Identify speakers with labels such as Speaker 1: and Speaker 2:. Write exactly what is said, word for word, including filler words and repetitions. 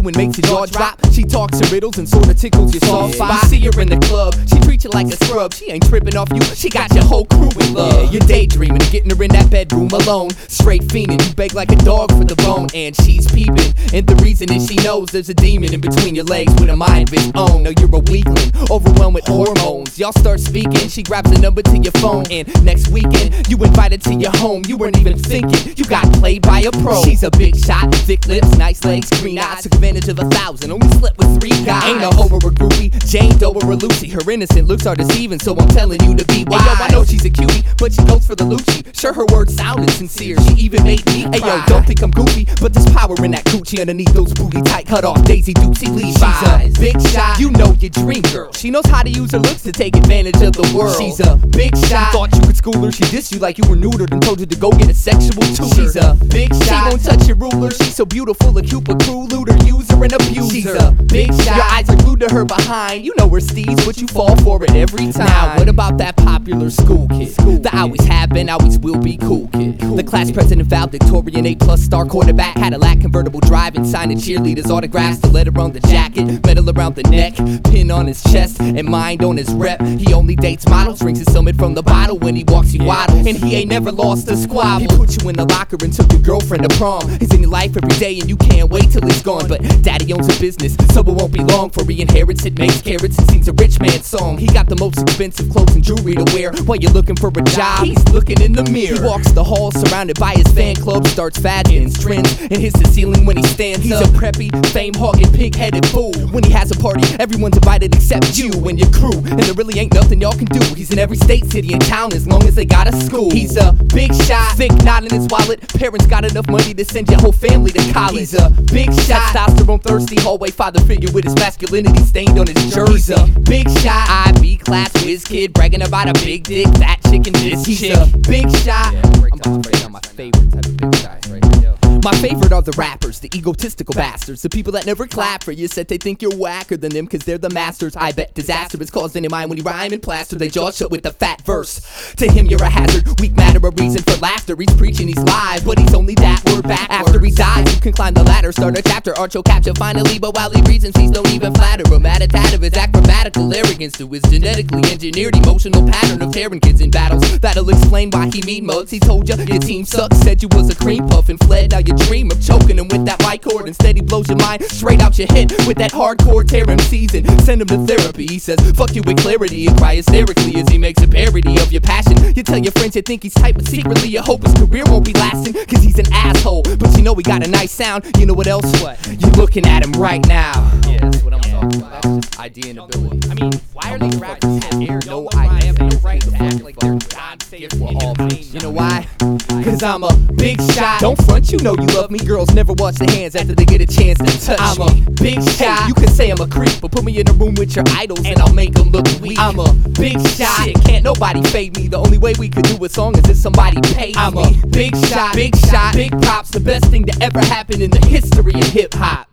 Speaker 1: you and makes your jaw drop. She talks in riddles and sorta tickles your soft spot. See her in the club, she treats you like a scrub. She ain't tripping off you, she got your whole crew in love. Yeah, you're daydreaming of getting her in that bedroom alone, straight fiending, you beg like a dog for the bone. And she's peeping, and the reason is she knows there's a demon in between your legs with a mind of its own. Now you're a weakling, overwhelmed with hormones. Y'all start speaking, she grabs a number to your phone, and next weekend you invited to your home. You weren't even thinking, you got played by a pro. She's a big shot, thick lips, nice legs, green eyes. Took advantage of a thousand, only slept with three guys. Ain't a hoe or a groupie, Jane Doe or a Lucy. Her innocent looks are deceiving, so I'm telling you to be wise. Hey yo, I know she's a cutie, but she goes for the Lucci. Sure, her words sounded sincere, she even made me cry. Hey yo, don't think I'm goofy, but there's power in that coochie underneath those booty tight cut off Daisy Dukesy Levi's. She's a big shot, you know your dream girl. She knows how to use her looks to take advantage of the world. She's a big shot, you thought you could school her, she dissed you like you were neutered and told you to go get a sexual tutor. She's a big shot, she won't touch your ruler. She's so beautiful, a cute but cruel looter, user and abuser. She's a big shot, your eyes are glued to her behind. You know her steez, but you fall for it every time. Now what about that popular school kid? School that always have been, always will be cool kid. Cool the class kid. President, valedictorian, A plus star quarterback, Cadillac convertible drive and signing cheerleaders autographs, the letter on the jacket, medal around the neck, pin on his chest, and mind on his rep. He only dates models, drinks his summit from the bottle. When he walks, he waddles, and he ain't never lost a squabble. He put you in the locker and took your girlfriend to prom. He's in your life every day and you can't wait till he's gone. But daddy owns a business, so it won't be long for he inherits it, makes carrots and sings a rich man's song. He got the most expensive clothes and jewelry to wear. While you're looking for a job, he's looking in the mirror. He walks the halls surrounded by his fan club, starts fagging trends and hits the ceiling when he stands he's up. He's a preppy, fame-hogging, pig-headed fool. When he has a party, everyone's invited except you and your crew, and there really ain't nothing y'all can do. He's in every state, city, and town as long as they got a school. He's a big shot, thick knot in his wallet. Parents got enough money to send your whole family to college. He's a big shot, testosterone thirsty, hallway father figure with his masculinity stained on his jersey. He's a big shot, I B class whiz kid, bragging about a big dick, fat chicken, this He's chick. a big shot. Yeah, I'm about to break down my favorite type of big shot right here. My favorite are the rappers, the egotistical bastards, the people that never clap for you, said they think you're whacker than them cause they're the masters. I bet disaster is caused in your mind when you rhyme and plaster they jaw shut with the fat verse. To him you're a hazard, weak matter, a reason for laughter. He's preaching he's live, but he's only that word backwards. After he dies you can climb the ladder, start a chapter, arch your capture finally. But while he reasons please don't even flatter him. Add a tad of his acrobatical arrogance to his genetically engineered emotional pattern of tearing kids in battles. That'll explain why he mean mugs. He told you your team sucks, said you was a cream puff and fled. Now you dream of choking him with that mic cord. Instead he blows your mind straight out your head with that hardcore tear him season. Send him to therapy. He says fuck you with clarity and cry hysterically as he makes a parody of your passion. You tell your friends you think he's tight, but secretly you hope his career won't be lasting cause he's an asshole. But you know he got a nice sound. You know what else? What? You're looking at him right now. Yeah, that's what I'm yeah. talking about. That's just idea and ability. I mean, why are these rappers have air? No, I have no right to act like they're God safe for all things. You know why? Cause I'm a big shot. Don't front, you know you love me. Girls never wash their hands after they get a chance to touch I'm me. I'm a big shot. Hey, you can say I'm a creep, but put me in a room with your idols and I'll make them look weak. I'm a big shot. Shit, can't nobody fade me. The only way we could do a song is if somebody paid me. I'm a big shot, big shot, big props. The best thing to ever happen in the history of hip hop.